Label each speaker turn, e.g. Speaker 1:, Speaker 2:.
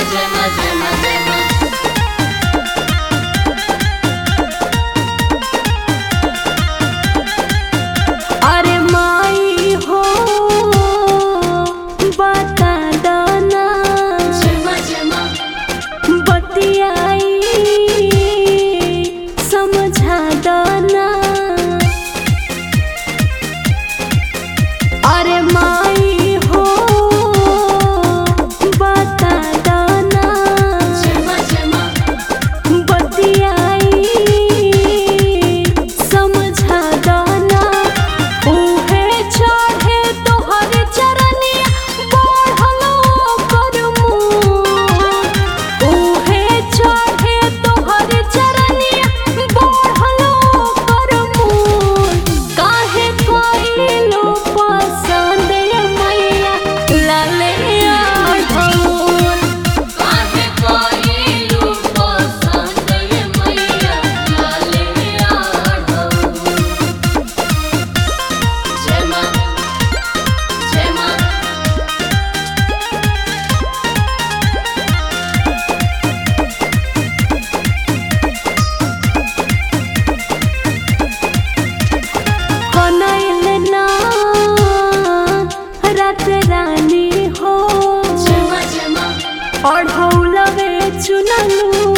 Speaker 1: अरे माई हो बता दाना बतियाई समझा दाना। अरे माई हो बता दाना बतियाई समझा दाना। ऊहे चढ़े तोहर चरनिया बढ़लो कर मोर। ऊहे चढ़े तोहर चरनिया बढ़लो कर मोर। काहे कइलो पसंद मैया लाले आढ़ौल। काहे कइलो पसंद मैया लाले आढ़ौल। जय मां जय मां। कनैल ना रात रानी हो अढ़ौलवे चुनलू